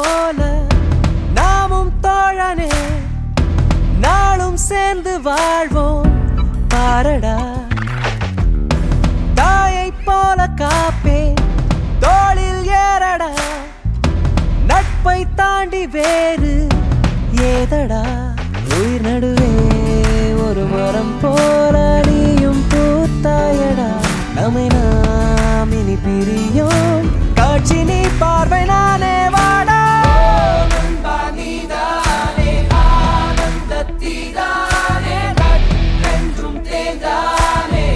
போல நாமும் தோழனே நாளும் சேர்ந்து வாழ்வோம் பாரடா தாயை போல காப்பே தோளில் ஏறடா நட்பை தாண்டி வேறு ஏதடா உயிர் நடுவே ஒரு மரம் போல நீயும் பூத்தாயடா நம்மை நாம் இனி பிரியோம் காட்சி நீ பார்வை நானே வாடா நீதானே ஆனந்தத்திதானே நட்பென்றும் தேர்ந்தானே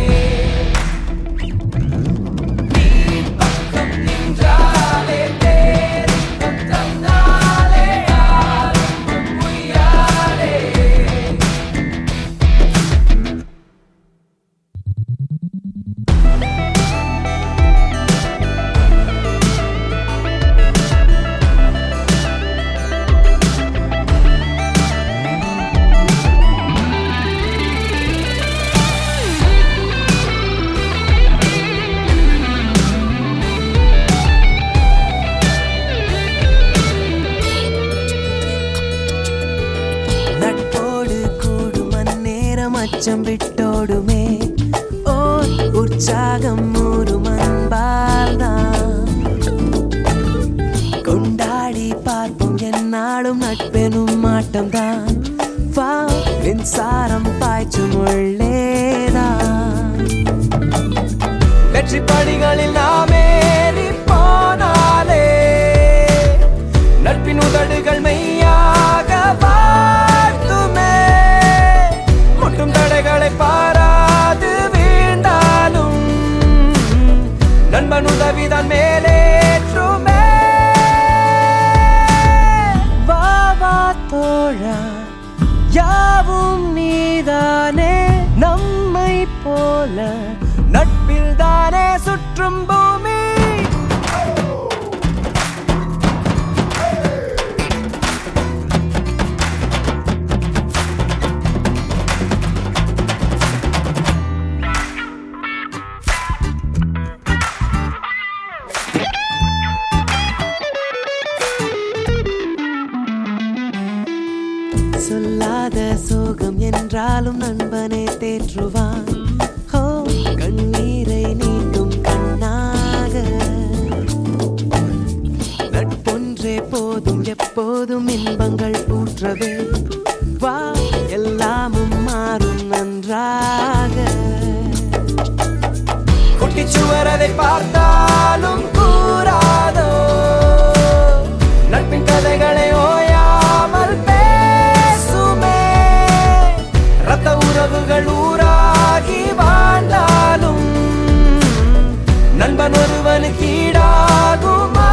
நீ பக்கம் நின்றாலே தேர்ந்தம் தந்தாலே ஆரம்பம் உய்யாலே அச்சம் விட்டோடுமே ஓ உற்சாகம் ஊரும் அன்பால்தான் கொண்டாடி பார்ப்போம் என்னாலும் நட்பெனும் ஆட்டம்தான் வா மின்சாரம் பாய்ச்சும் உள்ளேதான் வெற்றி படிகளில் நாமேறி போனாலே நட்பின் உதடுகள் மெய்யாக வாழ்த்துமே முட்டும் தடைகளை பாராது வீழ்ந்தாலும் நண்பன் உதவிதான் மேலேற்றுமே வா வா தோழா யாவும் நீதானே நம்மை போல நட்பில் தானே சுற்றும் பூமி சொல்லாத சோகம் என்றாலும் நண்பனே தேற்றுவான் ஹோ கண்ணீரை நீட்டும் கண்ணாக நட்பொன்றே போதும் எப்போதும் இன்பங்கள் ஊற்றவே வா எல்லாமும் மாறும் நன்றாக குட்டிச்சுவர் அதை பார்த்தாலும் கூறாதோ நட்பின் கதைகளை ஓயாமல் ரத்த உறவுகள் ஊராகி வாழ்ந்தாலும் நண்பன் ஒருவனுக்கு ஈடாகுமா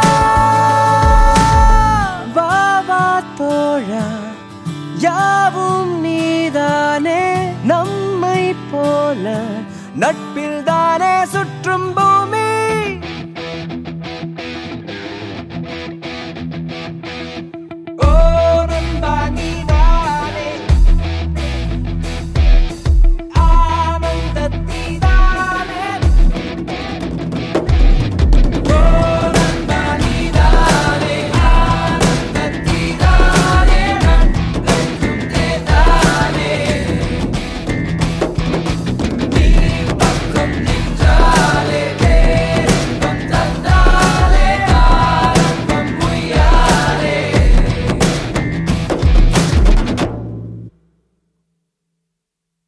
வா வா தோழா யாவும் நீதானே நம்மை போல நட்பில் தானே சுற்றும்